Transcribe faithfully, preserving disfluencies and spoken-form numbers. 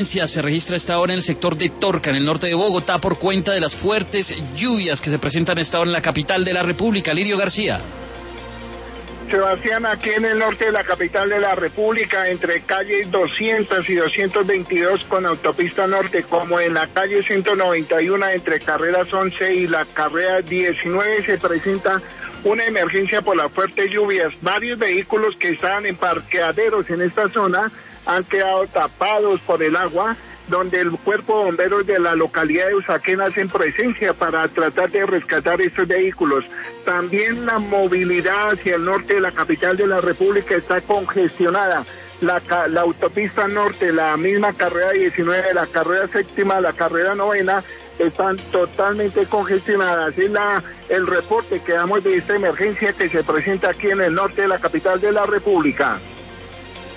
Se registra esta hora en el sector de Torca, en el norte de Bogotá, por cuenta de las fuertes lluvias que se presentan esta hora en la capital de la República. Lirio García. Sebastián, aquí en el norte de la capital de la República, entre calles doscientos y doscientos veintidós con autopista norte, como en la calle ciento noventa y uno entre carreras once y la carrera diecinueve, se presenta una emergencia por las fuertes lluvias. Varios vehículos que estaban en parqueaderos en esta zona han quedado tapados por el agua, donde el cuerpo de bomberos de la localidad de Usaquén hacen presencia para tratar de rescatar estos vehículos. También la movilidad hacia el norte de la capital de la República está congestionada. La, la autopista norte, la misma carrera diecinueve, la carrera séptima, la carrera novena, están totalmente congestionadas. Es la, el reporte que damos de esta emergencia que se presenta aquí en el norte de la capital de la República.